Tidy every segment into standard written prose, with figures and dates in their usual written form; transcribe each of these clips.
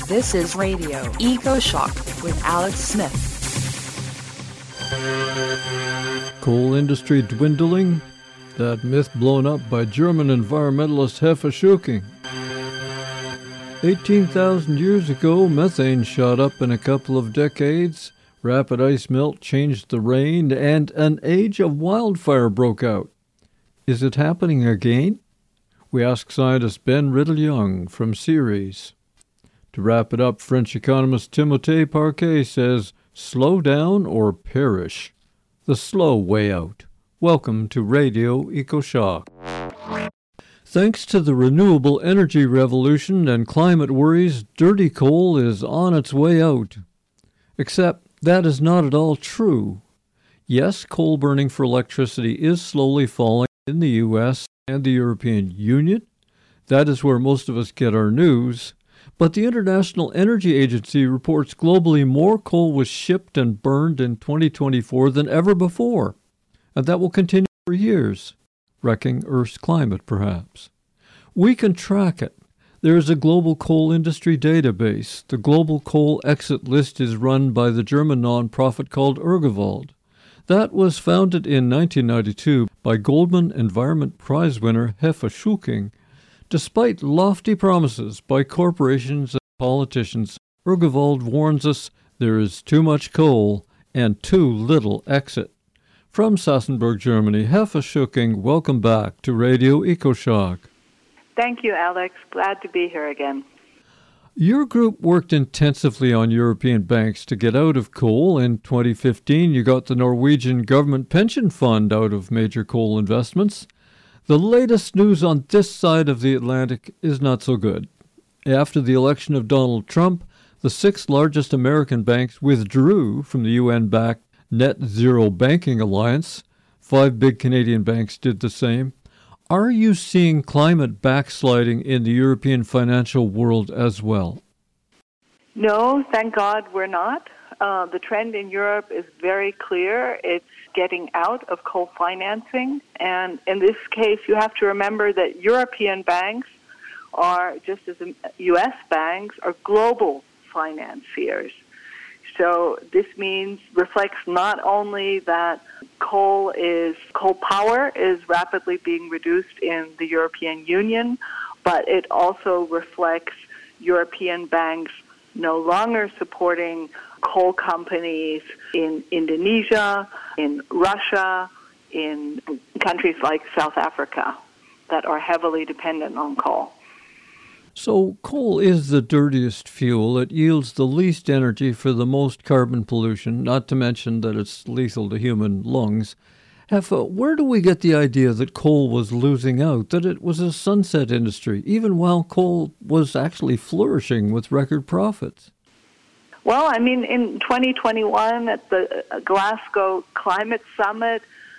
This is Radio Eco Shock with Alex Smith. Coal industry dwindling? That myth blown up by German environmentalist Heffa Schuking. 18,000 years ago, methane shot up in a couple of decades, rapid ice melt changed the rain, and an age of wildfire broke out. Is it happening again? We ask scientist Ben Riddle-Young from Ceres. To wrap it up, French economist Timothée Parquet says, slow down or perish. The slow way out. Welcome to Radio EcoShock. Thanks to the renewable energy revolution and climate worries, dirty coal is on its way out. Except that is not at all true. Yes, coal burning for electricity is slowly falling in the U.S. and the European Union. That is where most of us get our news. But the International Energy Agency reports globally more coal was shipped and burned in 2024 than ever before. And that will continue for years, wrecking Earth's climate perhaps. We can track it. There is a global coal industry database. The Global Coal Exit List is run by the German nonprofit called Urgewald. That was founded in 1992 by Goldman Environment Prize winner Heffa Schuking. Despite lofty promises by corporations and politicians, Urgewald warns us there is too much coal and too little exit. From Sassenberg, Germany, Heffa Schuking, welcome back to Radio EcoShock. Thank you, Alex. Glad to be here again. Your group worked intensively on European banks to get out of coal. In 2015, you got the Norwegian government pension fund out of major coal investments. The latest news on this side of the Atlantic is not so good. After the election of Donald Trump, the 6 largest American banks withdrew from the UN-backed Net Zero Banking Alliance. 5 big Canadian banks did the same. Are you seeing climate backsliding in the European financial world as well? No, thank God we're not. The trend in Europe is very clear. It's getting out of coal financing. And in this case, you have to remember that European banks are, just as U.S. banks, are global financiers. So this reflects not only that coal power is rapidly being reduced in the European Union, but it also reflects European banks no longer supporting coal companies in Indonesia, in Russia, in countries like South Africa that are heavily dependent on coal. So coal is the dirtiest fuel. It yields the least energy for the most carbon pollution, not to mention that it's lethal to human lungs. Heffa, where do we get the idea that coal was losing out, that it was a sunset industry, even while coal was actually flourishing with record profits? Well, I mean, in 2021 at the Glasgow Climate Summit,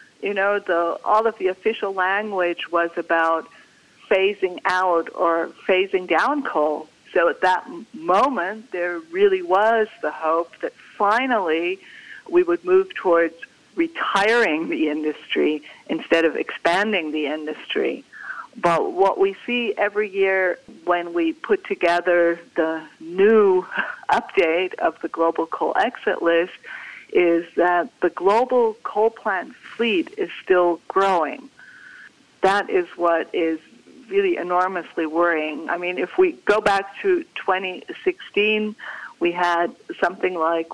all of the official language was about phasing out or phasing down coal. So at that moment, there really was the hope that finally we would move towards retiring the industry instead of expanding the industry. But what we see every year when we put together the new update of the Global Coal Exit List is that the global coal plant fleet is still growing. That is what is really enormously worrying. I mean, if we go back to 2016, we had something like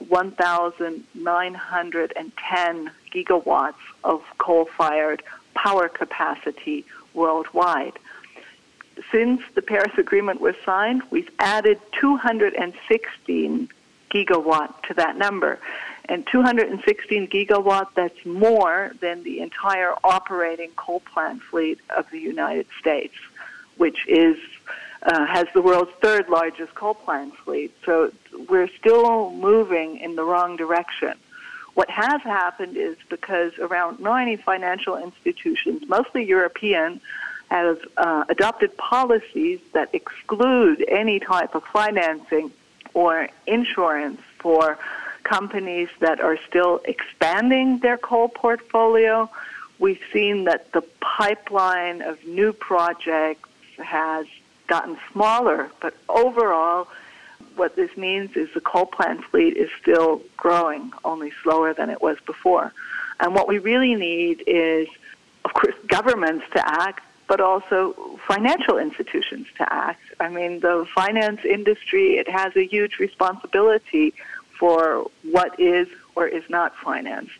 1,910 gigawatts of coal-fired power capacity worldwide. Since the Paris Agreement was signed, we've added 216 gigawatt to that number. And 216 gigawatt, that's more than the entire operating coal plant fleet of the United States, which has the world's 3rd largest coal plant fleet. So we're still moving in the wrong direction. What has happened is because around 90 financial institutions, mostly European, have adopted policies that exclude any type of financing or insurance for companies that are still expanding their coal portfolio. We've seen that the pipeline of new projects has gotten smaller, but overall What this means is the coal plant fleet is still growing, only slower than it was before. And what we really need is, of course, governments to act, but also financial institutions to act. I mean, the finance industry, it has a huge responsibility for what is or is not financed.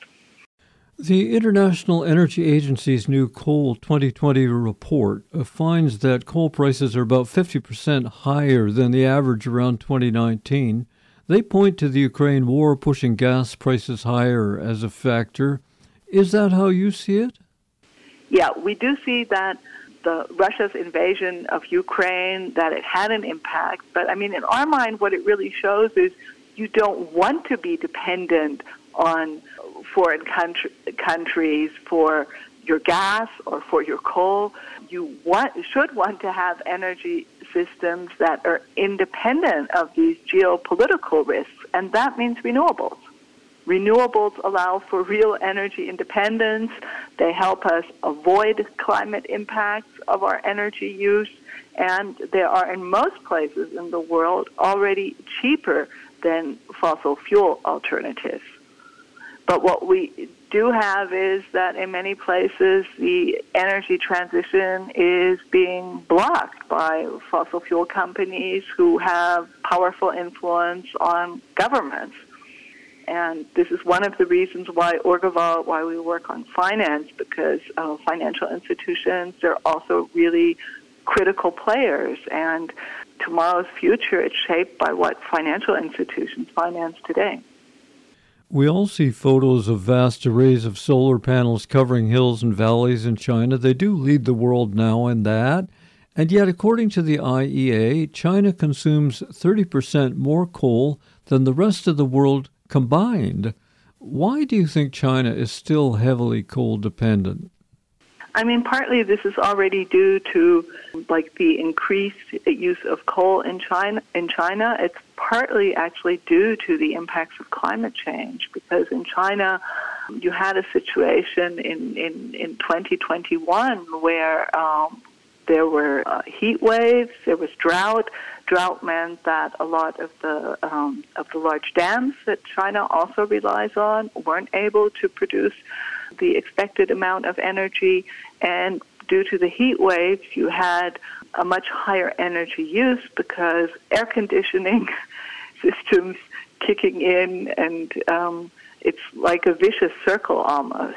The International Energy Agency's new Coal 2020 report finds that coal prices are about 50% higher than the average around 2019. They point to the Ukraine war pushing gas prices higher as a factor. Is that how you see it? Yeah, we do see that Russia's invasion of Ukraine, that it had an impact. But, I mean, in our mind, what it really shows is you don't want to be dependent on foreign countries for your gas or for your coal. You should want to have energy systems that are independent of these geopolitical risks, and that means renewables. Renewables allow for real energy independence. They help us avoid climate impacts of our energy use, and they are in most places in the world already cheaper than fossil fuel alternatives. But what we do have is that in many places the energy transition is being blocked by fossil fuel companies who have powerful influence on governments. And this is one of the reasons why why we work on finance, because financial institutions, they're also really critical players. And tomorrow's future is shaped by what financial institutions finance today. We all see photos of vast arrays of solar panels covering hills and valleys in China. They do lead the world now in that. And yet, according to the IEA, China consumes 30% more coal than the rest of the world combined. Why do you think China is still heavily coal dependent? I mean, partly this is already due to the increased use of coal in China. It's partly actually due to the impacts of climate change, because in China you had a situation in 2021 where there were heat waves, there was drought. Drought meant that a lot of the large dams that China also relies on weren't able to produce the expected amount of energy, and due to the heat waves, you had a much higher energy use because air conditioning systems kicking in, and it's like a vicious circle almost.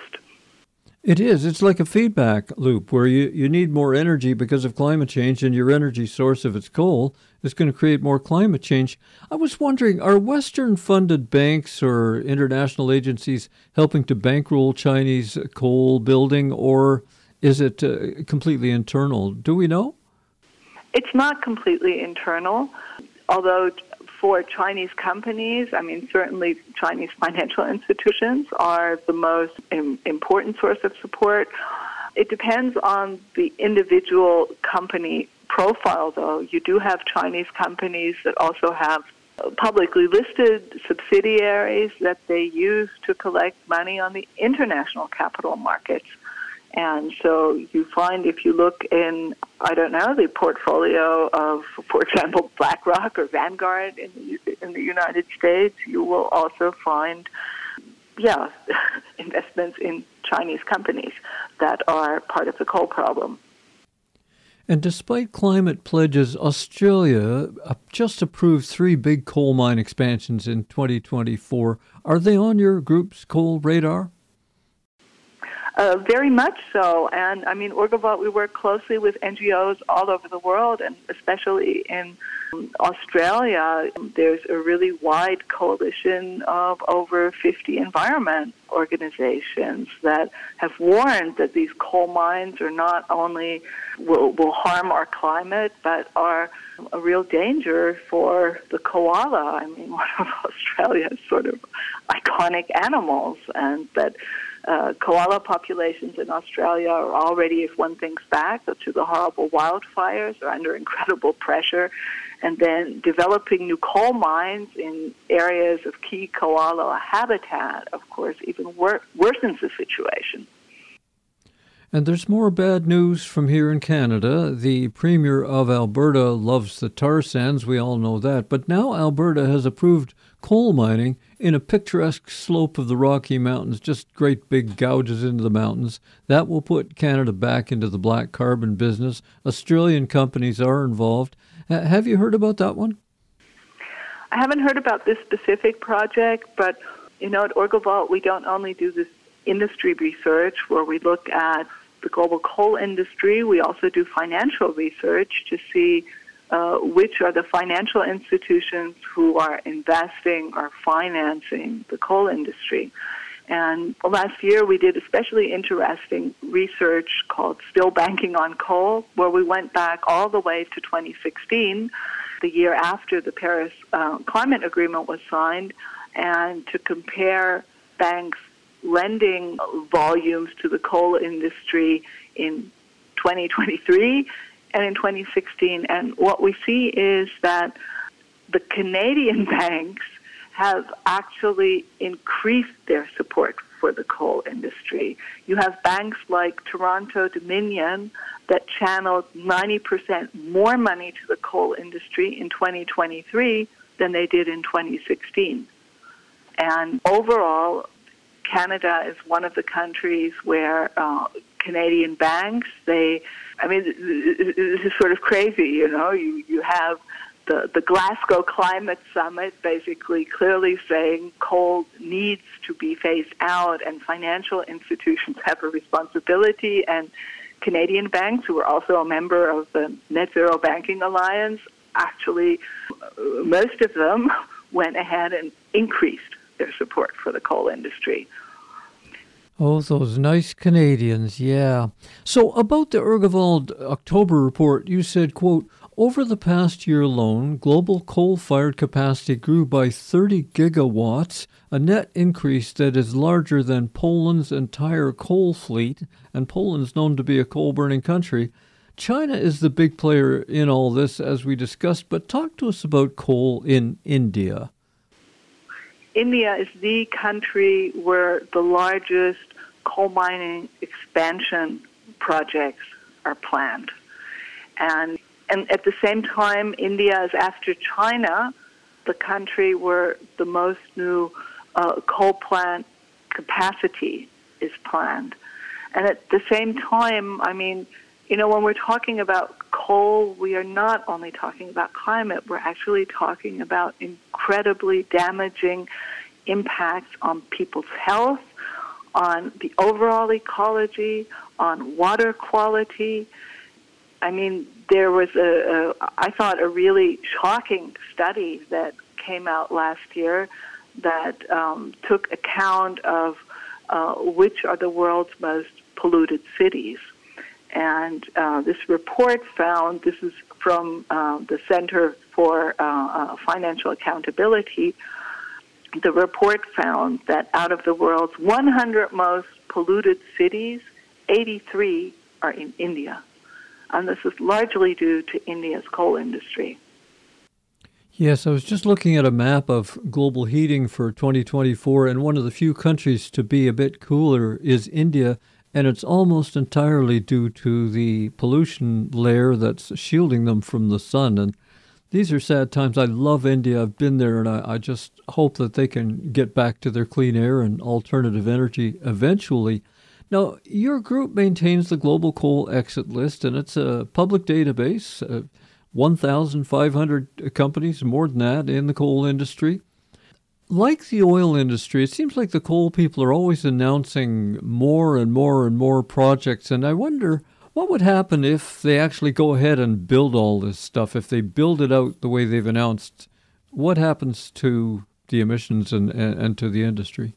It is. It's like a feedback loop where you need more energy because of climate change, and your energy source, if it's coal, is going to create more climate change. I was wondering, are Western-funded banks or international agencies helping to bankroll Chinese coal building, or is it completely internal? Do we know? It's not completely internal, although for Chinese companies, I mean, certainly Chinese financial institutions are the most important source of support. It depends on the individual company profile, though. You do have Chinese companies that also have publicly listed subsidiaries that they use to collect money on the international capital markets. And so you find, if you look in, the portfolio of, for example, BlackRock or Vanguard in the United States, you will also find, investments in Chinese companies that are part of the coal problem. And despite climate pledges, Australia just approved 3 big coal mine expansions in 2024. Are they on your group's coal radar? Very much so. And, I mean, Orgovat, we work closely with NGOs all over the world, and especially in Australia. There's a really wide coalition of over 50 environment organizations that have warned that these coal mines are not only will harm our climate, but are a real danger for the koala. I mean, one of Australia's sort of iconic animals, and that koala populations in Australia are already, if one thinks back to the horrible wildfires, are under incredible pressure. And then developing new coal mines in areas of key koala habitat, of course, even worsens the situation. And there's more bad news from here in Canada. The Premier of Alberta loves the tar sands, we all know that. But now Alberta has approved coal mining in a picturesque slope of the Rocky Mountains, just great big gouges into the mountains. That will put Canada back into the black carbon business. Australian companies are involved. Have you heard about that one? I haven't heard about this specific project, but at OrgoVault, we don't only do this industry research where we look at the global coal industry. We also do financial research to see which are the financial institutions who are investing or financing the coal industry. And last year we did especially interesting research called Still Banking on Coal, where we went back all the way to 2016, the year after the Paris Climate Agreement was signed, and to compare banks' lending volumes to the coal industry in 2023 and in 2016. And what we see is that the Canadian banks have actually increased their support for the coal industry. You have banks like Toronto Dominion that channeled 90% more money to the coal industry in 2023 than they did in 2016. And overall, Canada is one of the countries where Canadian banks, this is sort of crazy, you have the Glasgow Climate Summit basically clearly saying coal needs to be phased out and financial institutions have a responsibility, and Canadian banks, who are also a member of the Net Zero Banking Alliance, actually, most of them went ahead and increased their support for the coal industry. Oh, those nice Canadians, yeah. So about the OrgoVault October report, you said, quote, over the past year alone, global coal-fired capacity grew by 30 gigawatts, a net increase that is larger than Poland's entire coal fleet, and Poland's known to be a coal-burning country. China is the big player in all this, as we discussed, but talk to us about coal in India. India is the country where the largest coal mining expansion projects are planned. And at the same time, India is, after China, the country where the most new coal plant capacity is planned. And at the same time, when we're talking about coal, we are not only talking about climate, we're actually talking about incredibly damaging impacts on people's health, on the overall ecology, on water quality. There was I thought, a really shocking study that came out last year that took account of which are the world's most polluted cities. And this report found, this is from the Center for Financial Accountability, the report found that out of the world's 100 most polluted cities, 83 are in India. And this is largely due to India's coal industry. Yes, I was just looking at a map of global heating for 2024, and one of the few countries to be a bit cooler is India, and it's almost entirely due to the pollution layer that's shielding them from the sun. And these are sad times. I love India. I've been there, and I just hope that they can get back to their clean air and alternative energy eventually. Now, your group maintains the Global Coal Exit List, and it's a public database, 1,500 companies, more than that, in the coal industry. Like the oil industry, it seems like the coal people are always announcing more and more and more projects, and I wonder what would happen if they actually go ahead and build all this stuff, if they build it out the way they've announced. What happens to the emissions and to the industry?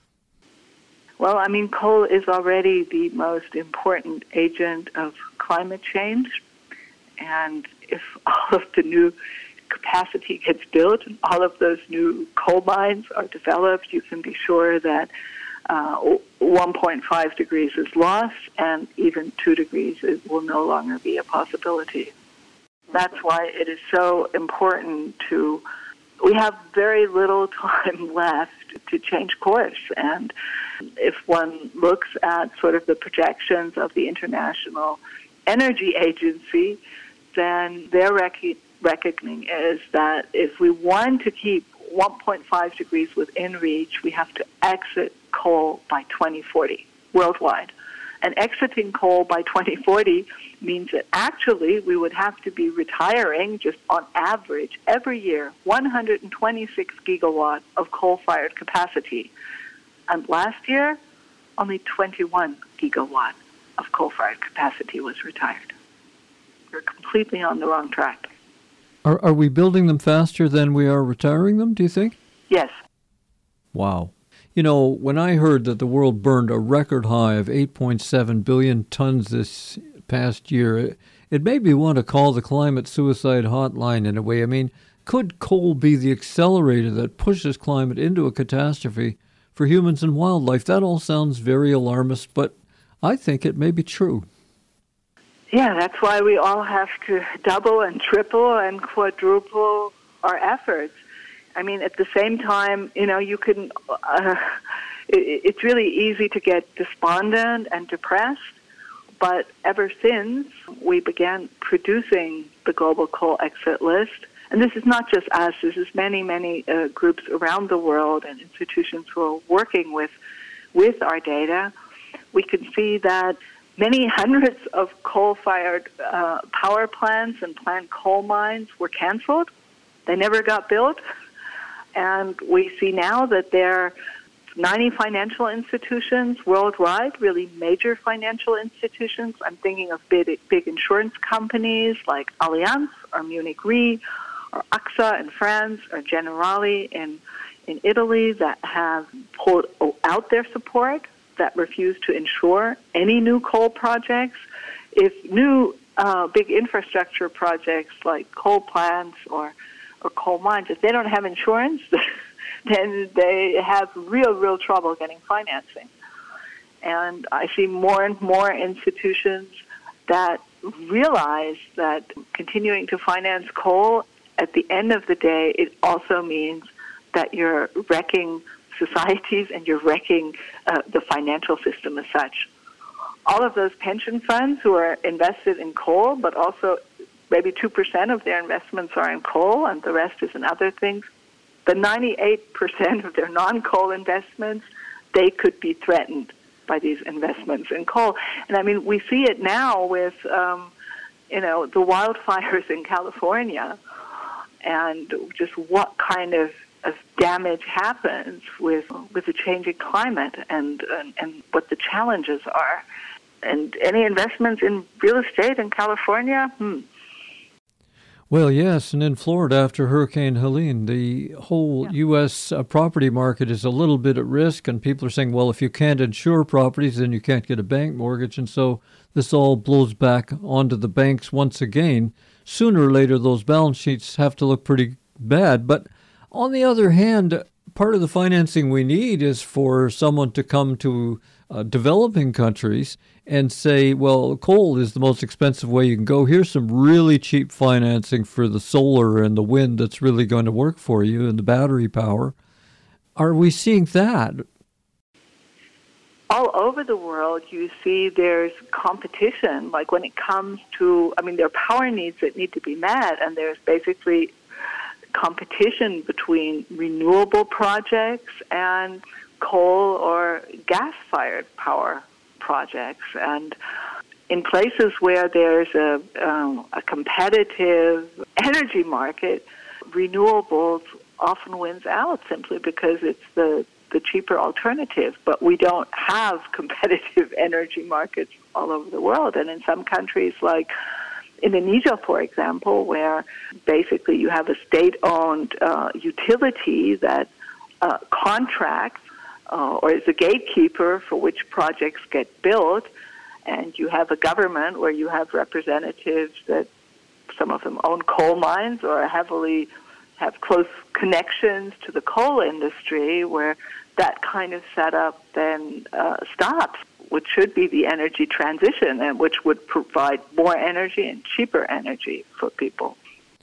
Well, coal is already the most important agent of climate change, and if all of the new capacity gets built and all of those new coal mines are developed, you can be sure that 1.5 degrees is lost, and even 2 degrees will no longer be a possibility. That's why it is so important we have very little time left to change course, and If one looks at sort of the projections of the International Energy Agency, then their reckoning is that if we want to keep 1.5 degrees within reach, we have to exit coal by 2040 worldwide. And exiting coal by 2040 means that actually we would have to be retiring, just on average, every year, 126 gigawatts of coal-fired capacity. And last year, only 21 gigawatts of coal-fired capacity was retired. We're completely on the wrong track. Are we building them faster than we are retiring them, do you think? Yes. Wow. You know, when I heard that the world burned a record high of 8.7 billion tons this past year, it made me want to call the climate suicide hotline in a way. I mean, could coal be the accelerator that pushes climate into a catastrophe for humans and wildlife? That all sounds very alarmist, but I think it may be true. Yeah, that's why we all have to double and triple and quadruple our efforts. I mean, at the same time, you know, you can, it's really easy to get despondent and depressed, but ever since we began producing the global coal exit list, and this is not just us, this is many groups around the world and institutions who are working with our data, we can see that many hundreds of coal-fired power plants and plant coal mines were canceled. They never got built. And we see now that there are 90 financial institutions worldwide, really major financial institutions. I'm thinking of big insurance companies like Allianz or Munich Re or AXA in France or Generali in Italy that have pulled out their support, that refuse to insure any new coal projects. If new big infrastructure projects like coal plants or coal mines, if they don't have insurance, then they have real trouble getting financing. And I see more and more institutions that realize that continuing to finance coal, at the end of the day, it also means that you're wrecking societies and you're wrecking the financial system as such. All of those pension funds who are invested in coal, but also maybe 2% of their investments are in coal and the rest is in other things, the 98% of their non-coal investments, they could be threatened by these investments in coal. And I mean, we see it now with, the wildfires in California and just what kind of damage happens with the changing climate and what the challenges are. And any investments in real estate in California? Well, yes, and in Florida after Hurricane Helene, the whole U.S. property market is a little bit at risk, and people are saying, well, if you can't insure properties, then you can't get a bank mortgage, and so this all blows back onto the banks once again. Sooner or later, those balance sheets have to look pretty bad, but on the other hand, part of the financing we need is for someone to come to developing countries and say, well, coal is the most expensive way you can go. Here's some really cheap financing for the solar and the wind that's really going to work for you and the battery power. Are we seeing that? All over the world, you see there's competition. Like when it comes to, there are power needs that need to be met, and there's basically competition between renewable projects and coal or gas-fired power projects. And in places where there's a competitive energy market, renewables often wins out simply because it's the cheaper alternative. But we don't have competitive energy markets all over the world. And in some countries like Indonesia, for example, where basically you have a state-owned utility that contracts or is a gatekeeper for which projects get built, and you have a government where you have representatives that some of them own coal mines or heavily have close connections to the coal industry, where that kind of setup then stops, which should be the energy transition and which would provide more energy and cheaper energy for people.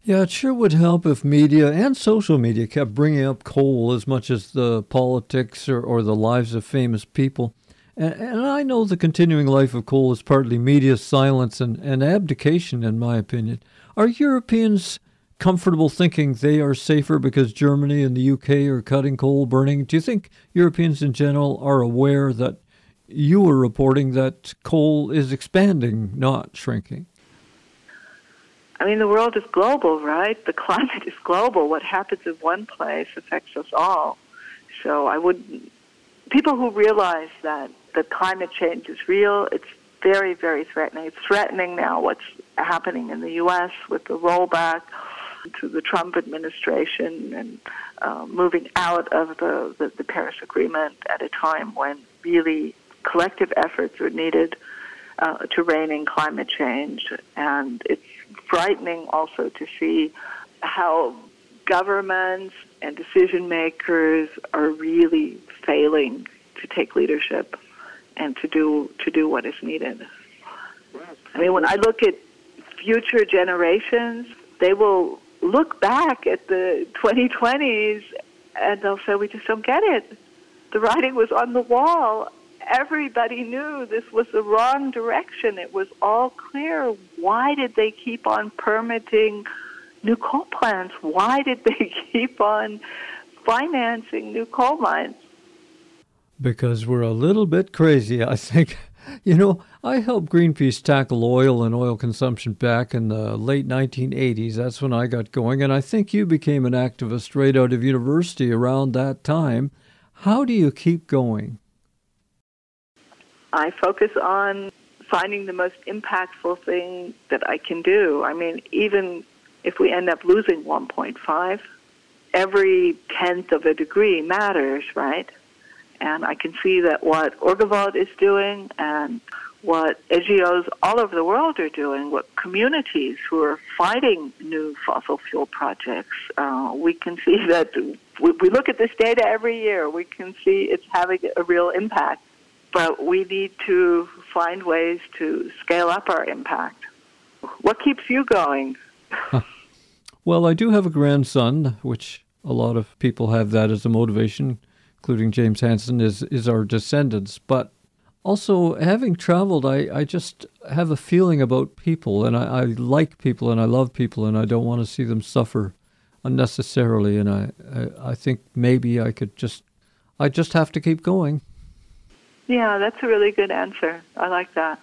Yeah, it sure would help if media and social media kept bringing up coal as much as the politics or the lives of famous people. And I know the continuing life of coal is partly media silence and abdication, in my opinion. Are Europeans comfortable thinking they are safer because Germany and the UK are cutting coal burning? Do you think Europeans in general are aware that you were reporting that coal is expanding, not shrinking? I mean, the world is global, right? The climate is global. What happens in one place affects us all. So people who realize that climate change is real, it's very, very threatening. It's threatening now what's happening in the U.S. with the rollback to the Trump administration and moving out of the Paris Agreement at a time when really collective efforts are needed to rein in climate change. And it's frightening also to see how governments and decision makers are really failing to take leadership and to do what is needed. I mean, when I look at future generations, they will look back at the 2020s and they'll say, we just don't get it. The writing was on the wall. Everybody knew this was the wrong direction. It was all clear. Why did they keep on permitting new coal plants? Why did they keep on financing new coal mines? Because we're a little bit crazy, I think. You know, I helped Greenpeace tackle oil and oil consumption back in the late 1980s. That's when I got going, and I think you became an activist right out of university around that time. How do you keep going? I focus on finding the most impactful thing that I can do. I mean, even if we end up losing 1.5, every tenth of a degree matters, right? And I can see that what Urgewald is doing and what NGOs all over the world are doing, what communities who are fighting new fossil fuel projects, we can see that we look at this data every year. We can see it's having a real impact. But we need to find ways to scale up our impact. What keeps you going? Well, I do have a grandson, which a lot of people have that as a motivation, including James Hansen, is our descendants. But also, having traveled, I just have a feeling about people, and I like people, and I love people, and I don't want to see them suffer unnecessarily. And I think maybe I just have to keep going. Yeah, that's a really good answer. I like that.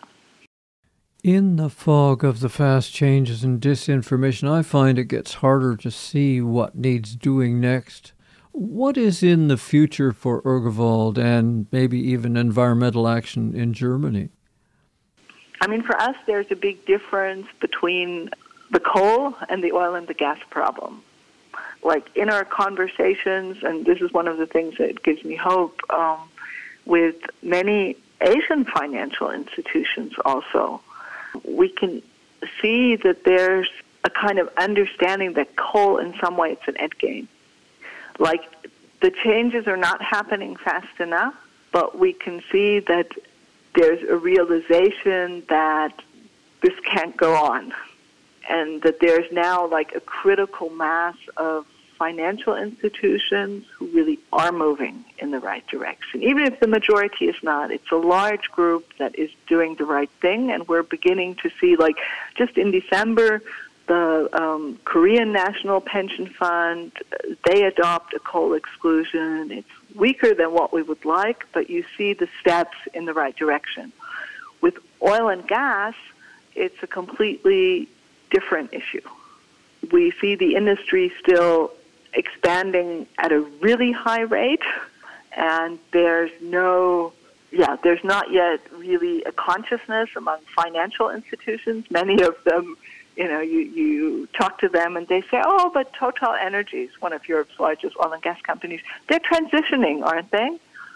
In the fog of the fast changes and disinformation, I find it gets harder to see what needs doing next. What is in the future for Urgewald and maybe even environmental action in Germany? I mean, for us, there's a big difference between the coal and the oil and the gas problem. Like in our conversations, and this is one of the things that gives me hope, with many Asian financial institutions also, we can see that there's a kind of understanding that coal in some way it's an end game. Like the changes are not happening fast enough, but we can see that there's a realization that this can't go on and that there's now like a critical mass of financial institutions who really are moving in the right direction. Even if the majority is not, it's a large group that is doing the right thing, and we're beginning to see, like, just in December, the Korean National Pension Fund, they adopt a coal exclusion. It's weaker than what we would like, but you see the steps in the right direction. With oil and gas, it's a completely different issue. We see the industry still expanding at a really high rate, and there's not yet really a consciousness among financial institutions. Many of them, you talk to them and they say, oh, but Total Energies, one of Europe's largest oil and gas companies, they're transitioning, aren't they?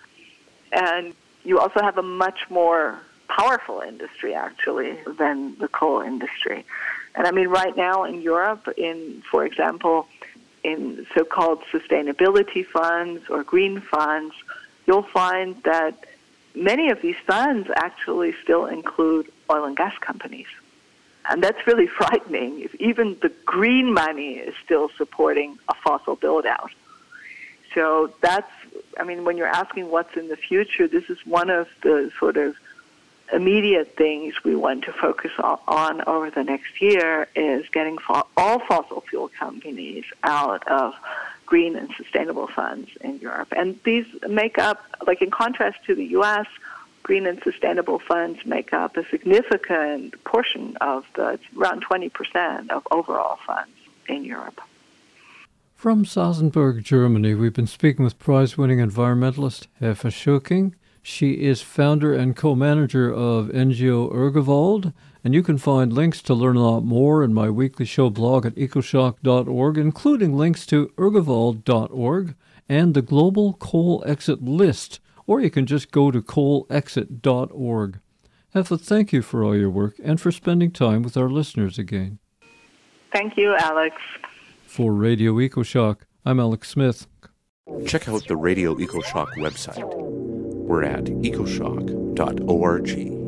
And you also have a much more powerful industry, actually, than the coal industry. And I mean, right now in Europe, for example, in so-called sustainability funds or green funds, you'll find that many of these funds actually still include oil and gas companies. And that's really frightening if even the green money is still supporting a fossil build-out. So that's, when you're asking what's in the future, this is one of the sort of immediate things we want to focus on over the next year is getting all fossil fuel companies out of green and sustainable funds in Europe. And these make up, like in contrast to the U.S., green and sustainable funds make up a significant portion of around 20% of overall funds in Europe. From Sassenberg, Germany, we've been speaking with prize-winning environmentalist Eva Schöking. She is founder and co-manager of NGO Urgewald, and you can find links to learn a lot more in my weekly show blog at ecoshock.org, including links to urgewald.org and the Global Coal Exit List, or you can just go to coalexit.org. Eva, thank you for all your work and for spending time with our listeners again. Thank you, Alex. For Radio EcoShock, I'm Alex Smith. Check out the Radio EcoShock website. We're at ecoshock.org.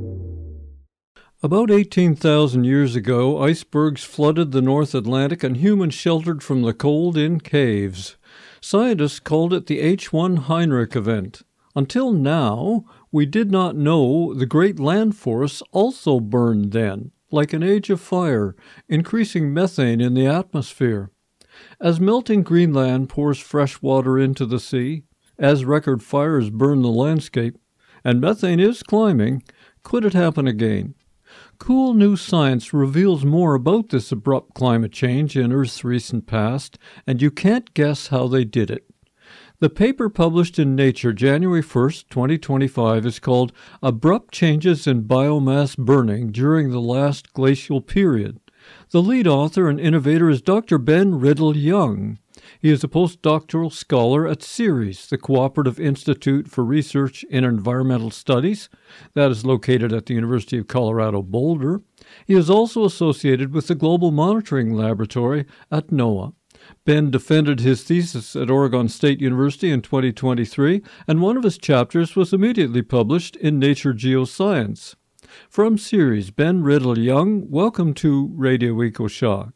About 18,000 years ago, icebergs flooded the North Atlantic and humans sheltered from the cold in caves. Scientists called it the H1 Heinrich event. Until now, we did not know the great land forests also burned then, like an age of fire, increasing methane in the atmosphere. As melting Greenland pours fresh water into the sea, as record fires burn the landscape, and methane is climbing, could it happen again? Cool new science reveals more about this abrupt climate change in Earth's recent past, and you can't guess how they did it. The paper published in Nature January 1st, 2025 is called Abrupt Changes in Biomass Burning During the Last Glacial Period. The lead author and innovator is Dr. Ben Riddle-Young. He is a postdoctoral scholar at CERES, the Cooperative Institute for Research in Environmental Studies, that is located at the University of Colorado Boulder. He is also associated with the Global Monitoring Laboratory at NOAA. Ben defended his thesis at Oregon State University in 2023, and one of his chapters was immediately published in Nature Geoscience. From CERES, Ben Riddle-Young, welcome to Radio EcoShock.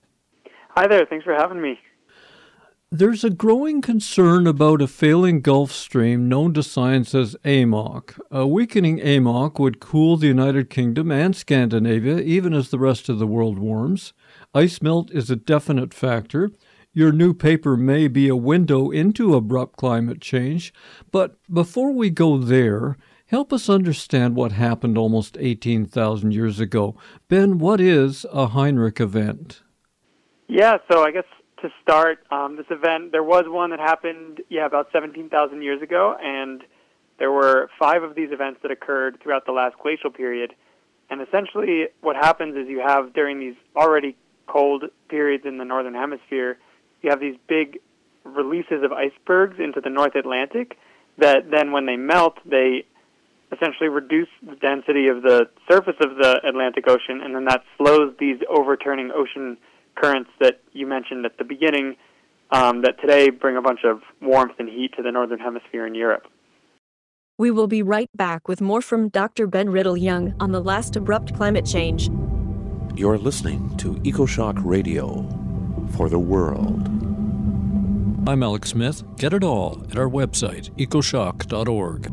Hi there, thanks for having me. There's a growing concern about a failing Gulf Stream known to science as AMOC. A weakening AMOC would cool the United Kingdom and Scandinavia, even as the rest of the world warms. Ice melt is a definite factor. Your new paper may be a window into abrupt climate change. But before we go there, help us understand what happened almost 18,000 years ago. Ben, what is a Heinrich event? Yeah, so I guess to start, this event, there was one that happened, about 17,000 years ago, and there were 5 of these events that occurred throughout the last glacial period. And essentially what happens is you have, during these already cold periods in the northern hemisphere, you have these big releases of icebergs into the North Atlantic that then when they melt, they essentially reduce the density of the surface of the Atlantic Ocean, and then that slows these overturning ocean currents that you mentioned at the beginning that today bring a bunch of warmth and heat to the northern hemisphere in Europe. We will be right back with more from Dr. Ben Riddle-Young on the last abrupt climate change. You're listening to EcoShock Radio for the world. I'm Alex Smith. Get it all at our website, ecoshock.org.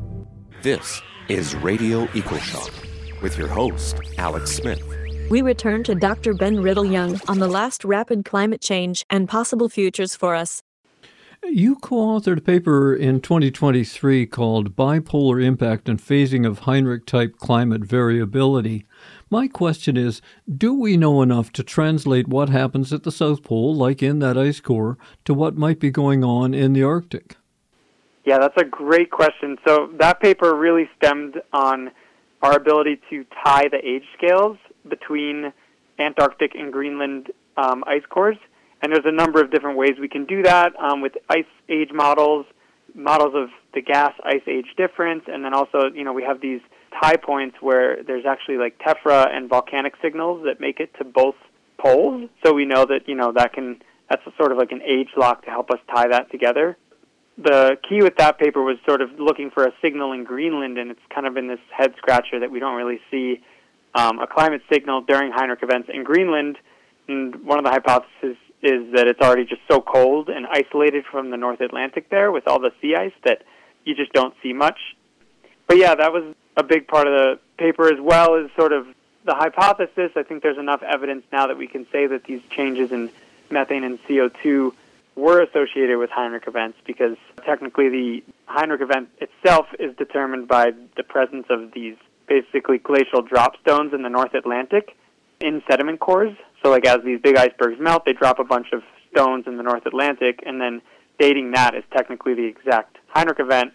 This is Radio EcoShock with your host, Alex Smith. We return to Dr. Ben Riddle-Young on the last rapid climate change and possible futures for us. You co-authored a paper in 2023 called Bipolar Impact and Phasing of Heinrich-Type Climate Variability. My question is, do we know enough to translate what happens at the South Pole, like in that ice core, to what might be going on in the Arctic? Yeah, that's a great question. So that paper really stemmed on our ability to tie the age scales between Antarctic and Greenland ice cores. And there's a number of different ways we can do that with ice age models of the gas ice age difference, and then also, we have these tie points where there's actually like tephra and volcanic signals that make it to both poles. So we know that, that's a sort of like an age lock to help us tie that together. The key with that paper was sort of looking for a signal in Greenland, and it's kind of been this head scratcher that we don't really see a climate signal during Heinrich events in Greenland. And one of the hypotheses is that it's already just so cold and isolated from the North Atlantic there with all the sea ice that you just don't see much. But yeah, that was a big part of the paper, as well as sort of the hypothesis. I think there's enough evidence now that we can say that these changes in methane and CO2 were associated with Heinrich events, because technically the Heinrich event itself is determined by the presence of these basically glacial drop stones in the North Atlantic in sediment cores. So like as these big icebergs melt, they drop a bunch of stones in the North Atlantic, and then dating that is technically the exact Heinrich event.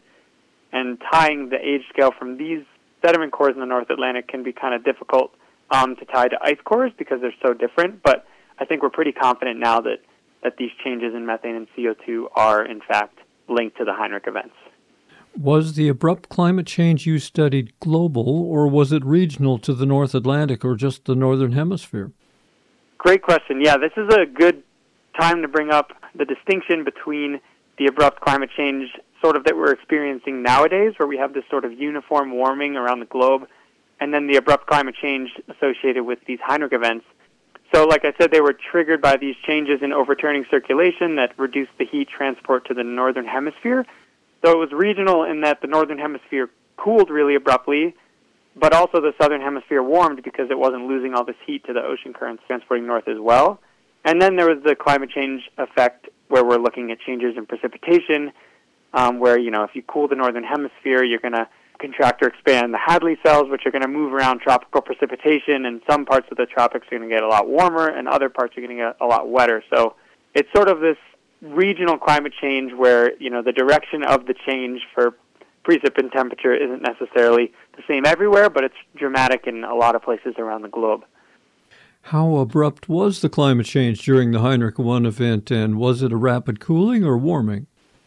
And tying the age scale from these sediment cores in the North Atlantic can be kind of difficult to tie to ice cores because they're so different. But I think we're pretty confident now that these changes in methane and CO2 are, in fact, linked to the Heinrich events. Was the abrupt climate change you studied global, or was it regional to the North Atlantic or just the Northern Hemisphere? Great question. Yeah, this is a good time to bring up the distinction between the abrupt climate change sort of that we're experiencing nowadays, where we have this sort of uniform warming around the globe, and then the abrupt climate change associated with these Heinrich events. So like I said, they were triggered by these changes in overturning circulation that reduced the heat transport to the Northern Hemisphere. So it was regional in that the Northern Hemisphere cooled really abruptly, but also the Southern Hemisphere warmed because it wasn't losing all this heat to the ocean currents transporting north as well. And then there was the climate change effect where we're looking at changes in precipitation, where, if you cool the Northern Hemisphere, you're going to contract or expand the Hadley cells, which are going to move around tropical precipitation, and some parts of the tropics are going to get a lot warmer, and other parts are going to get a lot wetter. So it's sort of this regional climate change where, the direction of the change for precip and temperature isn't necessarily the same everywhere, but it's dramatic in a lot of places around the globe. How abrupt was the climate change during the Heinrich 1 event, and was it a rapid cooling or warming?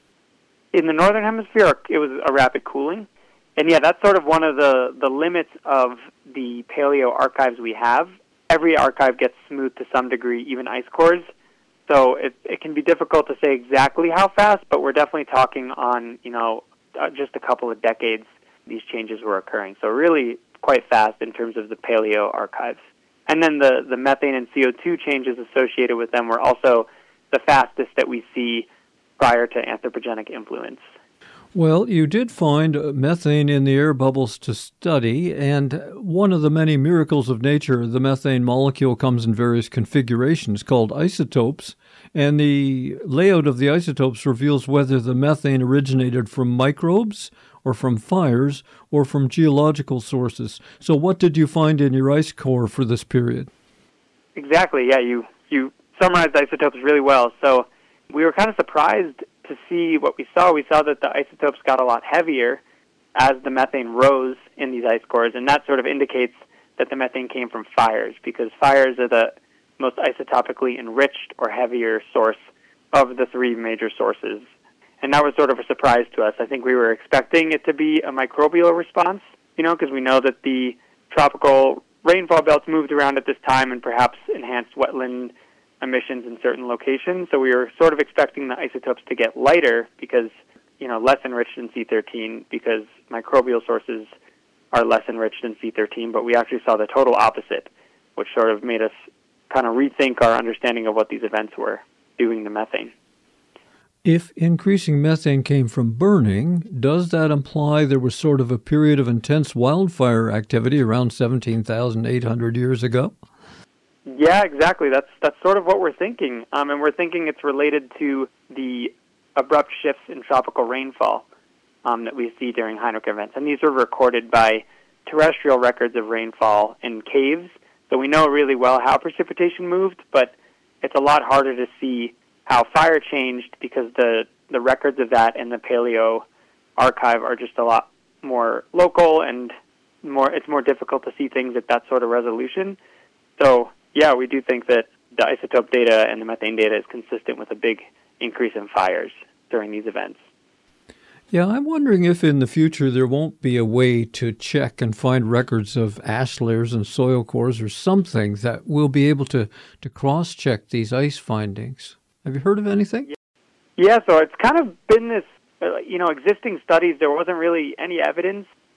In the Northern Hemisphere, it was a rapid cooling. And yeah, that's sort of one of the limits of the paleo archives we have. Every archive gets smoothed to some degree, even ice cores. So it can be difficult to say exactly how fast, but we're definitely talking on, just a couple of decades these changes were occurring. So really quite fast in terms of the paleo archives. And then the methane and CO2 changes associated with them were also the fastest that we see prior to anthropogenic influence. Well, you did find methane in the air bubbles to study, and one of the many miracles of nature, the methane molecule comes in various configurations called isotopes, and the layout of the isotopes reveals whether the methane originated from microbes or from fires or from geological sources. So what did you find in your ice core for this period? Exactly, yeah, you summarized isotopes really well. So we were kind of surprised to see what we saw. We saw that the isotopes got a lot heavier as the methane rose in these ice cores, and that sort of indicates that the methane came from fires, because fires are the most isotopically enriched or heavier source of the three major sources. And that was sort of a surprise to us. I think we were expecting it to be a microbial response, because we know that the tropical rainfall belts moved around at this time and perhaps enhanced wetland emissions in certain locations. So we were sort of expecting the isotopes to get lighter because, less enriched in C13, because microbial sources are less enriched in C13, but we actually saw the total opposite, which sort of made us kind of rethink our understanding of what these events were doing to methane. If increasing methane came from burning, does that imply there was sort of a period of intense wildfire activity around 17,800 years ago? Yeah, exactly. That's sort of what we're thinking. And we're thinking it's related to the abrupt shifts in tropical rainfall that we see during Heinrich events. And these were recorded by terrestrial records of rainfall in caves. So we know really well how precipitation moved, but it's a lot harder to see how fire changed because the records of that in the Paleo archive are just a lot more local, and it's more difficult to see things at that sort of resolution. So yeah, we do think that the isotope data and the methane data is consistent with a big increase in fires during these events. Yeah, I'm wondering if in the future there won't be a way to check and find records of ash layers and soil cores or something that will be able to cross-check these ice findings. Have you heard of anything? Yeah, so it's kind of been this, existing studies, there wasn't really any evidence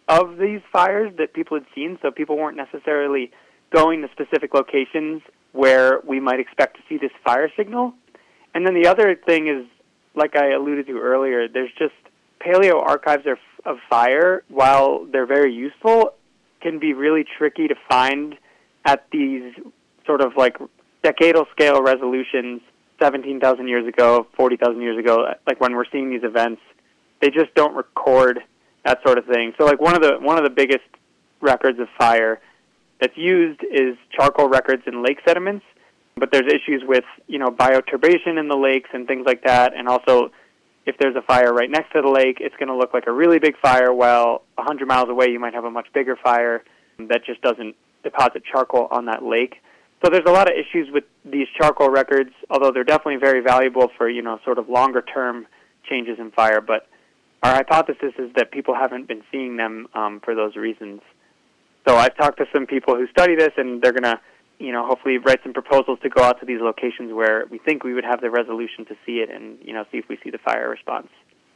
of these fires that people had seen, so people weren't necessarily going to specific locations where we might expect to see this fire signal. And then the other thing is, like I alluded to earlier, there's just paleo archives of fire, while they're very useful, can be really tricky to find at these sort of like decadal scale resolutions 17,000 years ago, 40,000 years ago, like when we're seeing these events. They just don't record that sort of thing. So like one of the biggest records of fire that's used is charcoal records in lake sediments, but there's issues with, bioturbation in the lakes and things like that, and also if there's a fire right next to the lake, it's going to look like a really big fire, while 100 miles away you might have a much bigger fire that just doesn't deposit charcoal on that lake. So there's a lot of issues with these charcoal records, although they're definitely very valuable for, sort of longer-term changes in fire. But our hypothesis is that people haven't been seeing them for those reasons. So I've talked to some people who study this, and they're going to, hopefully write some proposals to go out to these locations where we think we would have the resolution to see it and, see if we see the fire response.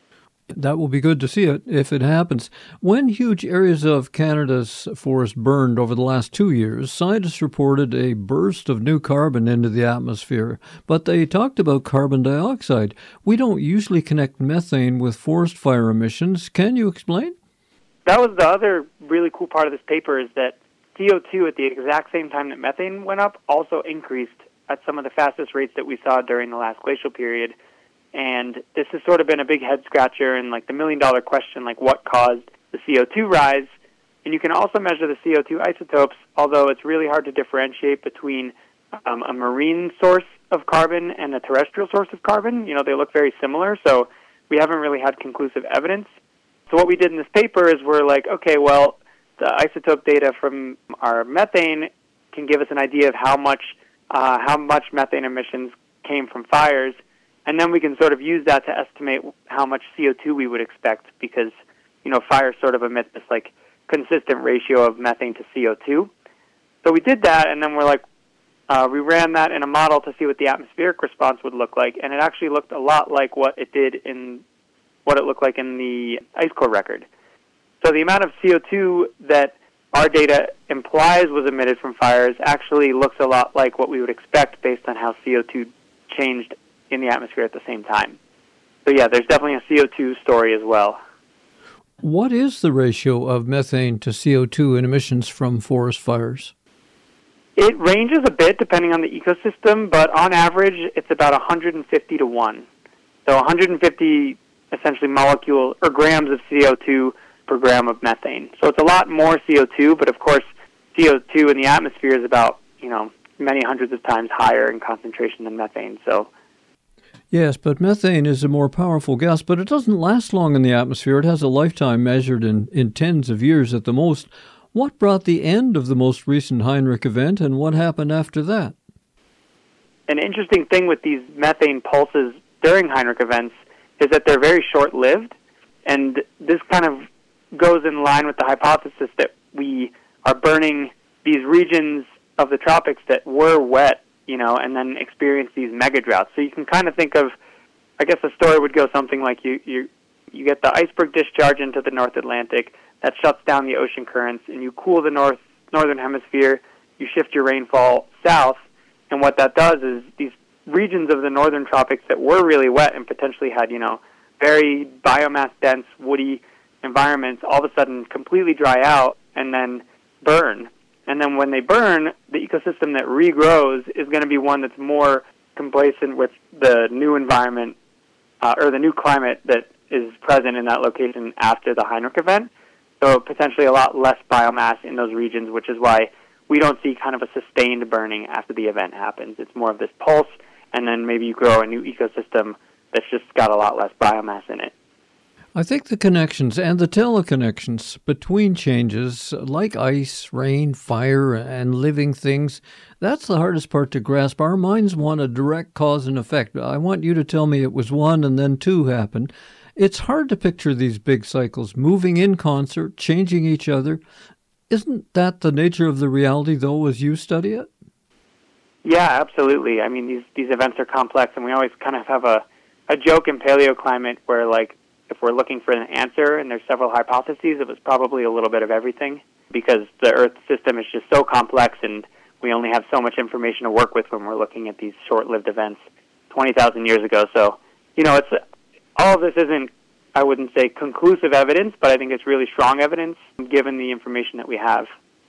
That will be good to see it if it happens. When huge areas of Canada's forest burned over the last 2 years, scientists reported a burst of new carbon into the atmosphere, but they talked about carbon dioxide. We don't usually connect methane with forest fire emissions. Can you explain? That was the other really cool part of this paper, is that CO2 at the exact same time that methane went up also increased at some of the fastest rates that we saw during the last glacial period. And this has sort of been a big head-scratcher and like the million-dollar question, like what caused the CO2 rise. And you can also measure the CO2 isotopes, although it's really hard to differentiate between a marine source of carbon and a terrestrial source of carbon. They look very similar, so we haven't really had conclusive evidence. So what we did in this paper is we're like, okay, well, the isotope data from our methane can give us an idea of how much methane emissions came from fires, and then we can sort of use that to estimate how much CO2 we would expect, because, fires sort of emit this, like, consistent ratio of methane to CO2. So we did that, and then we're like, we ran that in a model to see what the atmospheric response would look like, and it actually looked a lot like what it looked like in the ice core record. So the amount of CO2 that our data implies was emitted from fires actually looks a lot like what we would expect based on how CO2 changed in the atmosphere at the same time. So yeah, there's definitely a CO2 story as well. What is the ratio of methane to CO2 in emissions from forest fires? It ranges a bit depending on the ecosystem, but on average it's about 150 to 1. So 150 essentially molecule or grams of CO2 per gram of methane. So it's a lot more CO2, but of course CO2 in the atmosphere is about, many hundreds of times higher in concentration than methane. So yes, but methane is a more powerful gas, but it doesn't last long in the atmosphere. It has a lifetime measured in tens of years at the most. What brought the end of the most recent Heinrich event, and what happened after that? An interesting thing with these methane pulses during Heinrich events is that they're very short-lived, and this kind of goes in line with the hypothesis that we are burning these regions of the tropics that were wet, and then experience these mega droughts. So you can kind of think of, I guess the story would go something like you get the iceberg discharge into the North Atlantic, that shuts down the ocean currents, and you cool the northern hemisphere, you shift your rainfall south, and what that does is these regions of the northern tropics that were really wet and potentially had, very biomass-dense, woody environments all of a sudden completely dry out and then burn. And then when they burn, the ecosystem that regrows is going to be one that's more complacent with the new environment or the new climate that is present in that location after the Heinrich event. So potentially a lot less biomass in those regions, which is why we don't see kind of a sustained burning after the event happens. It's more of this pulse, and then maybe you grow a new ecosystem that's just got a lot less biomass in it. I think the connections and the teleconnections between changes like ice, rain, fire, and living things, that's the hardest part to grasp. Our minds want a direct cause and effect. I want you to tell me it was one and then two happened. It's hard to picture these big cycles moving in concert, changing each other. Isn't that the nature of the reality, though, as you study it? Yeah, absolutely. I mean, these events are complex, and we always kind of have a joke in paleoclimate where, like, if we're looking for an answer and there's several hypotheses, it was probably a little bit of everything, because the Earth system is just so complex and we only have so much information to work with when we're looking at these short-lived events 20,000 years ago. So, it's all of this isn't, I wouldn't say conclusive evidence, but I think it's really strong evidence given the information that we have.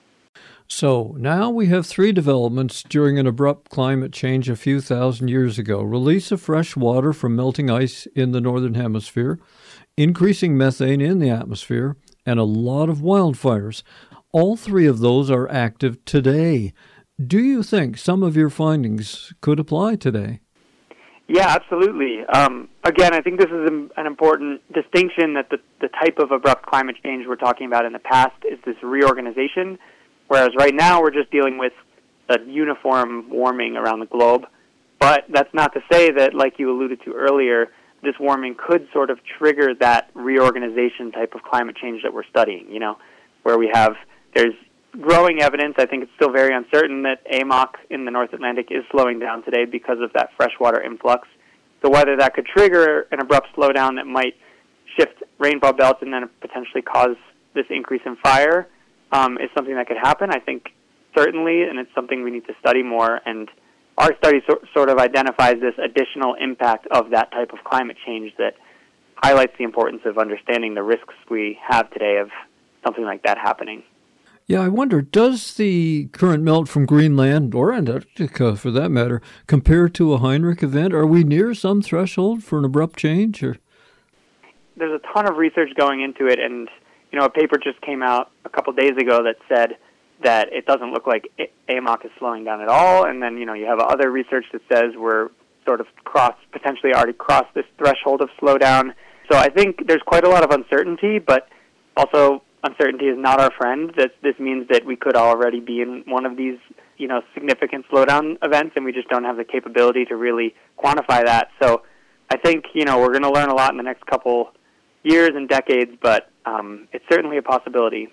So now we have 3 developments during an abrupt climate change a few thousand years ago. Release of fresh water from melting ice in the northern hemisphere, increasing methane in the atmosphere, and a lot of wildfires. All 3 of those are active today. Do you think some of your findings could apply today? Yeah, absolutely. Again, I think this is an important distinction, that the type of abrupt climate change we're talking about in the past is this reorganization, whereas right now we're just dealing with a uniform warming around the globe. But that's not to say that, like you alluded to earlier, this warming could sort of trigger that reorganization type of climate change that we're studying, where there's growing evidence. I think it's still very uncertain that AMOC in the North Atlantic is slowing down today because of that freshwater influx. So whether that could trigger an abrupt slowdown that might shift rainfall belts and then potentially cause this increase in fire is something that could happen. I think certainly, and it's something we need to study more. And our study sort of identifies this additional impact of that type of climate change that highlights the importance of understanding the risks we have today of something like that happening. Yeah, I wonder, does the current melt from Greenland, or Antarctica for that matter, compare to a Heinrich event? Are we near some threshold for an abrupt change? Or? There's a ton of research going into it, and a paper just came out a couple days ago that said that it doesn't look like AMOC is slowing down at all, and then you have other research that says we're sort of potentially already crossed this threshold of slowdown. So I think there's quite a lot of uncertainty, but also uncertainty is not our friend. This means that we could already be in one of these, significant slowdown events, and we just don't have the capability to really quantify that. So I think, we're going to learn a lot in the next couple years and decades, but it's certainly a possibility.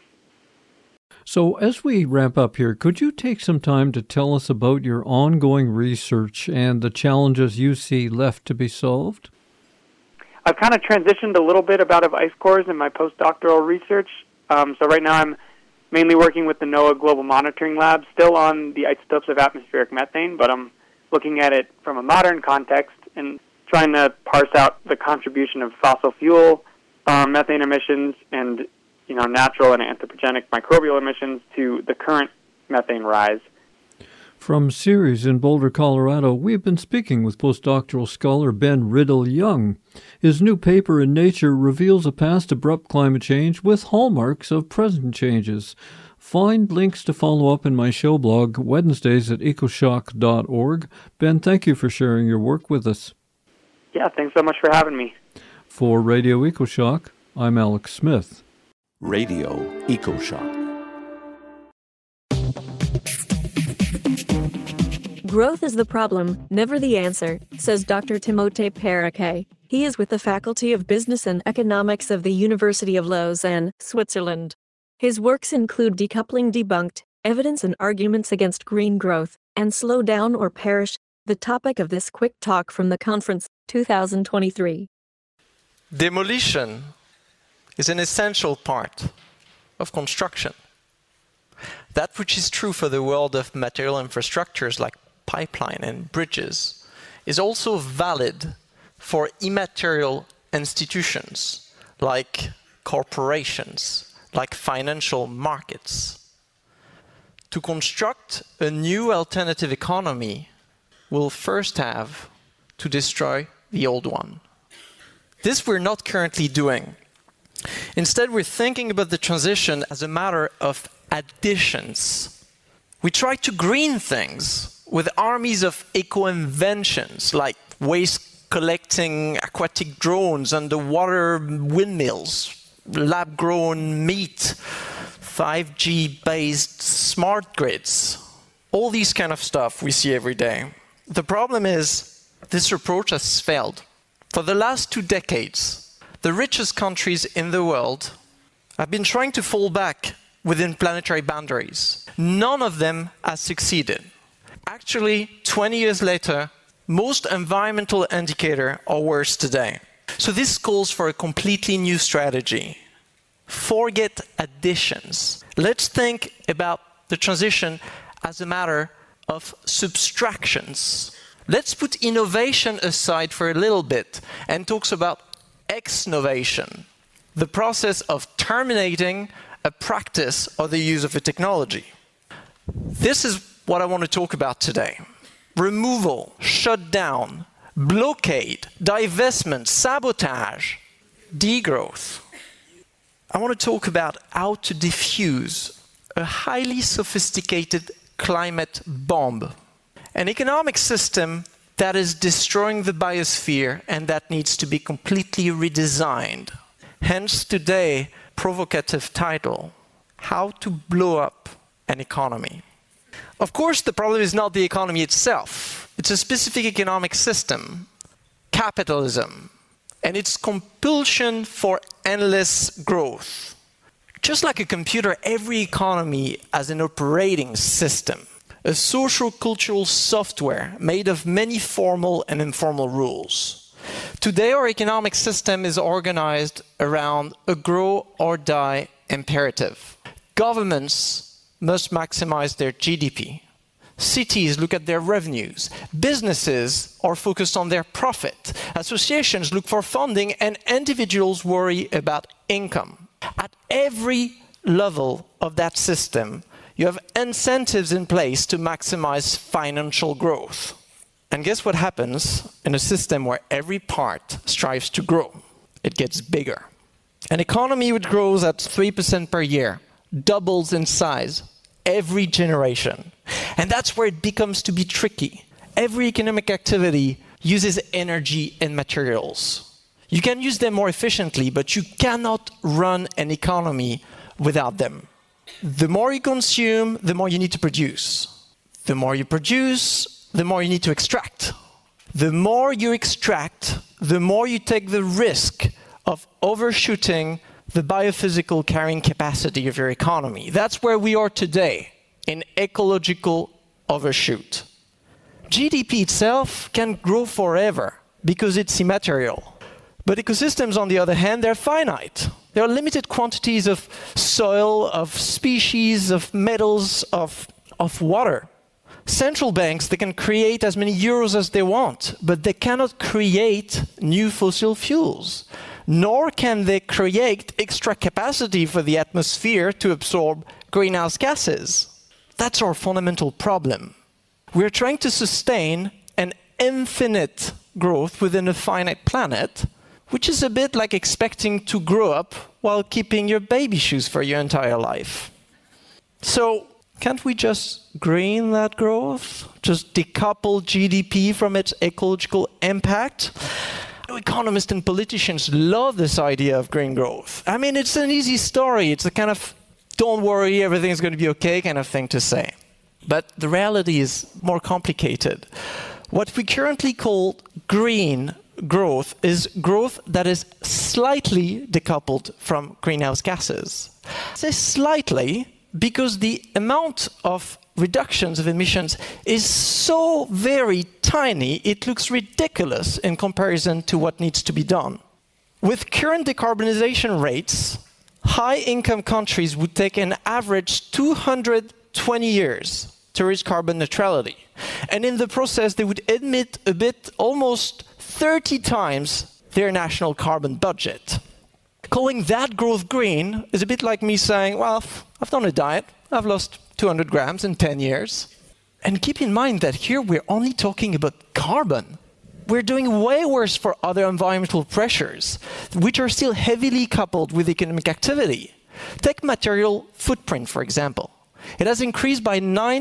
So as we wrap up here, could you take some time to tell us about your ongoing research and the challenges you see left to be solved? I've kind of transitioned a little bit out of ice cores in my postdoctoral research. So right now I'm mainly working with the NOAA Global Monitoring Lab, still on the isotopes of atmospheric methane, but I'm looking at it from a modern context and trying to parse out the contribution of fossil fuel methane emissions and natural and anthropogenic microbial emissions to the current methane rise. From Ceres in Boulder, Colorado, we've been speaking with postdoctoral scholar Ben Riddle-Young. His new paper in Nature reveals a past abrupt climate change with hallmarks of present changes. Find links to follow up in my show blog, Wednesdays at ecoshock.org. Ben, thank you for sharing your work with us. Yeah, thanks so much for having me. For Radio EcoShock, I'm Alex Smith. Radio EcoShock. Growth is the problem, never the answer, says Dr. Timothée Perriquet. He is with the Faculty of Business and Economics of the University of Lausanne, Switzerland. His works include Decoupling Debunked, Evidence and Arguments Against Green Growth, and Slow Down or Perish, the topic of this quick talk from the conference, 2023. Demolition is an essential part of construction. That which is true for the world of material infrastructures like pipeline and bridges is also valid for immaterial institutions like corporations, like financial markets. To construct a new alternative economy, we'll first have to destroy the old one. This we're not currently doing. Instead, we're thinking about the transition as a matter of additions. We try to green things with armies of eco-inventions like waste collecting aquatic drones, underwater windmills, lab-grown meat, 5G-based smart grids. All these kind of stuff we see every day. The problem is this approach has failed. For the last 2 decades, the richest countries in the world have been trying to fall back within planetary boundaries. None of them has succeeded. Actually, 20 years later, most environmental indicators are worse today. So this calls for a completely new strategy. Forget additions. Let's think about the transition as a matter of subtractions. Let's put innovation aside for a little bit and talk about exnovation, the process of terminating a practice or the use of a technology. This is what I want to talk about today. Removal, shutdown, blockade, divestment, sabotage, degrowth. I want to talk about how to diffuse a highly sophisticated climate bomb, an economic system that is destroying the biosphere and that needs to be completely redesigned. Hence today, provocative title, How to Blow Up an Economy. Of course, the problem is not the economy itself. It's a specific economic system, capitalism, and its compulsion for endless growth. Just like a computer, every economy has an operating system, a social-cultural software made of many formal and informal rules. Today, our economic system is organized around a grow or die imperative. Governments must maximize their GDP. Cities look at their revenues. Businesses are focused on their profit. Associations look for funding, and individuals worry about income. At every level of that system, you have incentives in place to maximize financial growth. And guess what happens in a system where every part strives to grow? It gets bigger. An economy which grows at 3% per year doubles in size every generation. And that's where it becomes to be tricky. Every economic activity uses energy and materials. You can use them more efficiently, but you cannot run an economy without them. The more you consume, the more you need to produce. The more you produce, the more you need to extract. The more you extract, the more you take the risk of overshooting the biophysical carrying capacity of your economy. That's where we are today, in ecological overshoot. GDP itself can grow forever because it's immaterial. But ecosystems, on the other hand, they're finite. There are limited quantities of soil, of species, of metals, of water. Central banks, they can create as many euros as they want, but they cannot create new fossil fuels. Nor can they create extra capacity for the atmosphere to absorb greenhouse gases. That's our fundamental problem. We're trying to sustain an infinite growth within a finite planet, which is a bit like expecting to grow up while keeping your baby shoes for your entire life. So, can't we just green that growth? Just decouple GDP from its ecological impact? Economists and politicians love this idea of green growth. I mean, it's an easy story. It's a kind of, don't worry, everything's going to be okay kind of thing to say. But the reality is more complicated. What we currently call green growth is growth that is slightly decoupled from greenhouse gases. I say slightly because the amount of reductions of emissions is so very tiny, it looks ridiculous in comparison to what needs to be done. With current decarbonization rates, high-income countries would take an average 220 years to reach carbon neutrality. And in the process, they would emit a bit almost 30 times their national carbon budget. Calling that growth green is a bit like me saying, well, I've done a diet, I've lost 200 grams in 10 years. And keep in mind that here we're only talking about carbon. We're doing way worse for other environmental pressures, which are still heavily coupled with economic activity. Take material footprint, for example. It has increased by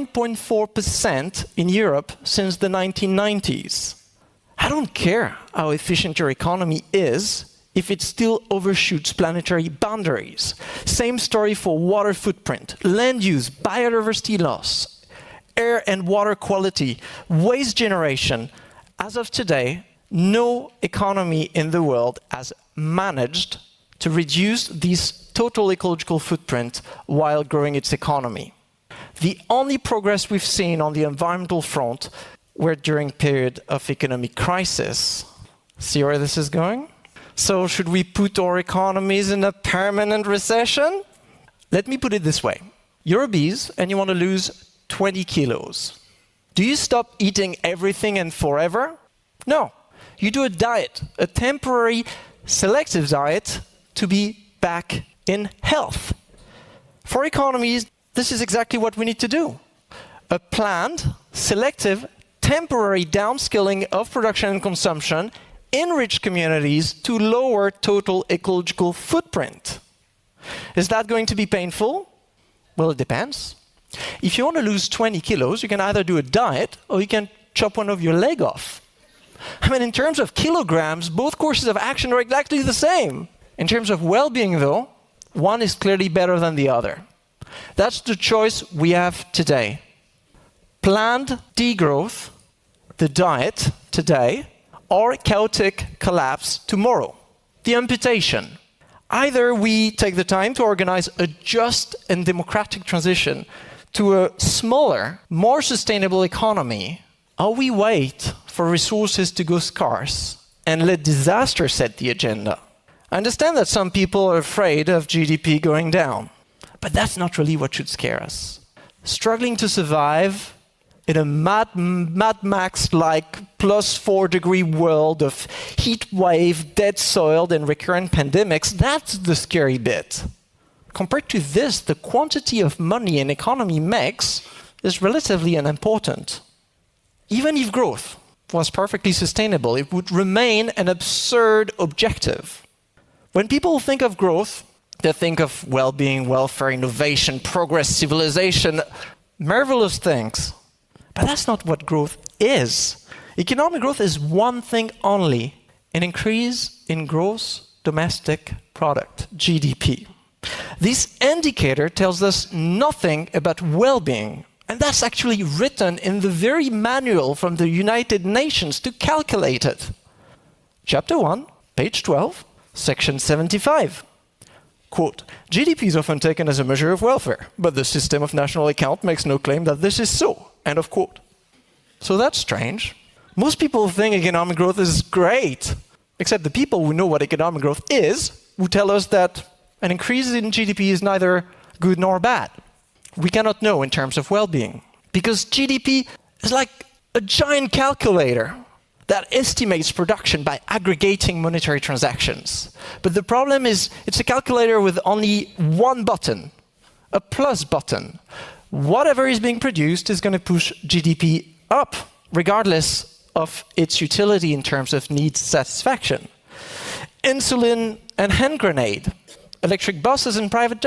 9.4% in Europe since the 1990s. I don't care how efficient your economy is if it still overshoots planetary boundaries. Same story for water footprint, land use, biodiversity loss, air and water quality, waste generation. As of today, no economy in the world has managed to reduce this total ecological footprint while growing its economy. The only progress we've seen on the environmental front were during a period of economic crisis. See where this is going? So should we put our economies in a permanent recession? Let me put it this way. You're obese and you want to lose 20 kilos. Do you stop eating everything and forever? No. You do a diet, a temporary selective diet to be back in health. For economies, this is exactly what we need to do. A planned, selective, temporary downskilling of production and consumption in rich communities to lower total ecological footprint. Is that going to be painful? Well, it depends. If you want to lose 20 kilos, you can either do a diet or you can chop one of your leg off. I mean, in terms of kilograms, both courses of action are exactly the same. In terms of well-being, though, one is clearly better than the other. That's the choice we have today. Planned degrowth, the diet today, or chaotic collapse tomorrow. The amputation. Either we take the time to organize a just and democratic transition to a smaller, more sustainable economy, or we wait for resources to go scarce and let disaster set the agenda. I understand that some people are afraid of GDP going down, but that's not really what should scare us. Struggling to survive in a Mad Max-like +4-degree world of heat wave, dead soil, and recurrent pandemics, that's the scary bit. Compared to this, the quantity of money an economy makes is relatively unimportant. Even if growth was perfectly sustainable, it would remain an absurd objective. When people think of growth, they think of well-being, welfare, innovation, progress, civilization, marvelous things. But that's not what growth is. Economic growth is one thing only, an increase in gross domestic product, GDP. This indicator tells us nothing about well-being, and that's actually written in the very manual from the United Nations to calculate it. Chapter 1, page 12, section 75. Quote, GDP is often taken as a measure of welfare, but the system of national account makes no claim that this is so. End of quote. So that's strange. Most people think economic growth is great, except the people who know what economic growth is, who tell us that an increase in GDP is neither good nor bad. We cannot know in terms of well-being, because GDP is like a giant calculator that estimates production by aggregating monetary transactions. But the problem is it's a calculator with only one button, a plus button. Whatever is being produced is going to push GDP up, regardless of its utility in terms of needs satisfaction. Insulin and hand grenade, electric buses and private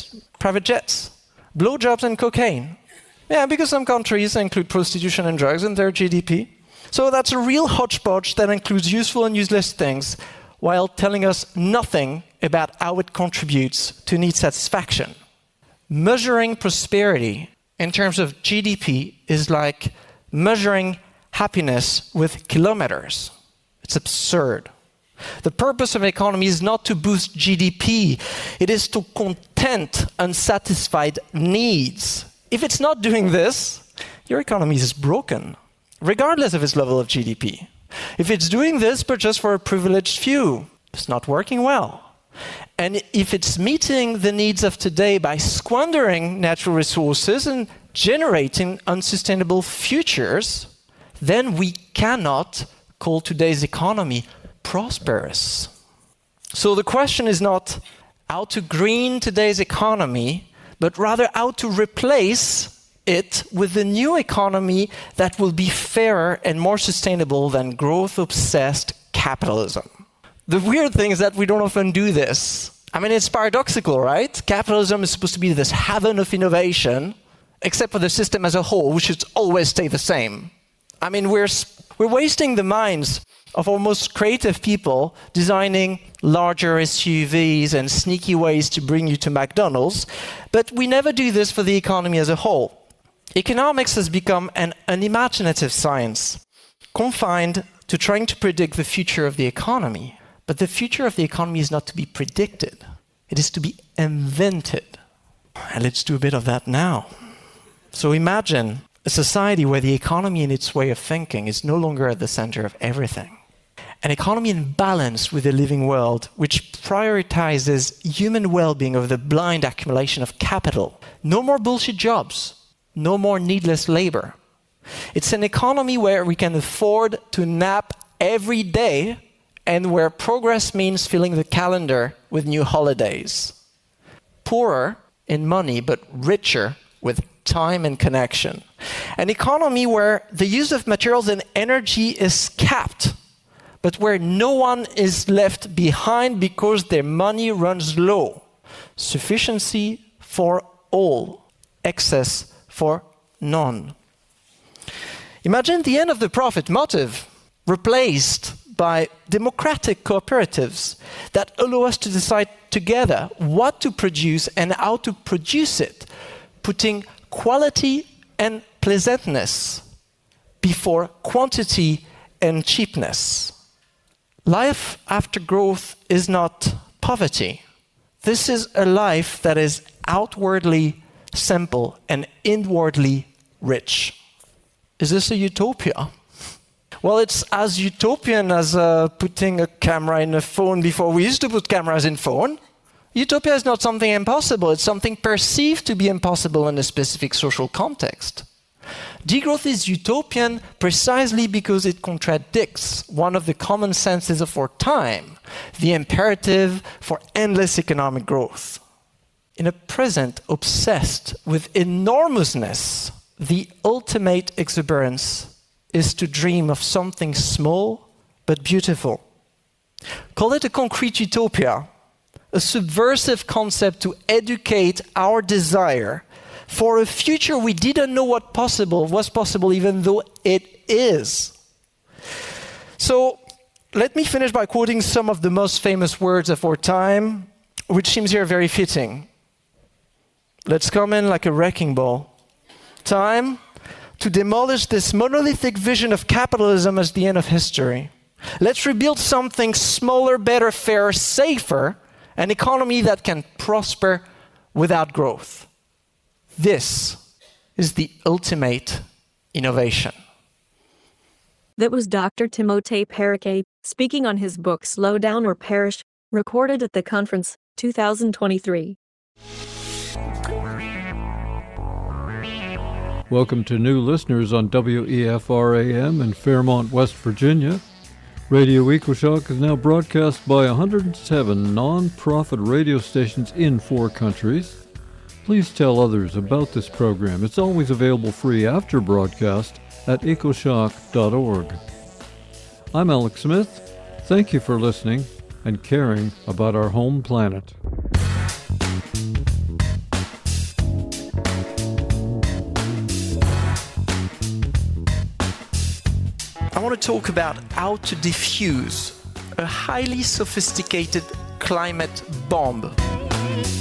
jets, blowjobs and cocaine. Yeah, because some countries include prostitution and drugs in their GDP. So that's a real hodgepodge that includes useful and useless things, while telling us nothing about how it contributes to need satisfaction. Measuring prosperity in terms of GDP is like measuring happiness with kilometers. It's absurd. The purpose of an economy is not to boost GDP. It is to content unsatisfied needs. If it's not doing this, your economy is broken, regardless of its level of GDP. If it's doing this, but just for a privileged few, it's not working well. And if it's meeting the needs of today by squandering natural resources and generating unsustainable futures, then we cannot call today's economy prosperous. So the question is not how to green today's economy, but rather how to replace it with a new economy that will be fairer and more sustainable than growth-obsessed capitalism. The weird thing is that we don't often do this. I mean, it's paradoxical, right? Capitalism is supposed to be this haven of innovation, except for the system as a whole, which should always stay the same. I mean, we're wasting the minds of our most creative people designing larger SUVs and sneaky ways to bring you to McDonald's, but we never do this for the economy as a whole. Economics has become an unimaginative science, confined to trying to predict the future of the economy. But the future of the economy is not to be predicted. It is to be invented. And let's do a bit of that now. So imagine a society where the economy and its way of thinking is no longer at the center of everything. an economy in balance with the living world, which prioritizes human well-being over the blind accumulation of capital. No more bullshit jobs, no more needless labor. It's an economy where we can afford to nap every day and where progress means filling the calendar with new holidays. Poorer in money, but richer with time and connection. An economy where the use of materials and energy is capped, but where no one is left behind because their money runs low. Sufficiency for all, excess for none. Imagine the end of the profit motive replaced by democratic cooperatives that allow us to decide together what to produce and how to produce it, putting quality and pleasantness before quantity and cheapness. Life after growth is not poverty. This is a life that is outwardly simple and inwardly rich. Is this a utopia? Well, it's as utopian as putting a camera in a phone before we used to put cameras in phone. Utopia is not something impossible, it's something perceived to be impossible in a specific social context. Degrowth is utopian precisely because it contradicts one of the common senses of our time, the imperative for endless economic growth. In a present obsessed with enormousness, the ultimate exuberance is to dream of something small but beautiful. Call it a concrete utopia, a subversive concept to educate our desire for a future we didn't know was possible even though it is. So let me finish by quoting some of the most famous words of our time, which seems here very fitting. Let's come in like a wrecking ball. Time to demolish this monolithic vision of capitalism as the end of history. Let's rebuild something smaller, better, fairer, safer, an economy that can prosper without growth. This is the ultimate innovation. That was Dr. Timothée Perriquet speaking on his book Slow Down or Perish, recorded at the conference 2023. Welcome to new listeners on WEFR-AM in Fairmont, West Virginia. Radio EcoShock is now broadcast by 107 non-profit radio stations in 4 countries. Please tell others about this program. It's always available free after broadcast at ecoshock.org. I'm Alex Smith. Thank you for listening and caring about our home planet. I want to talk about how to defuse a highly sophisticated climate bomb.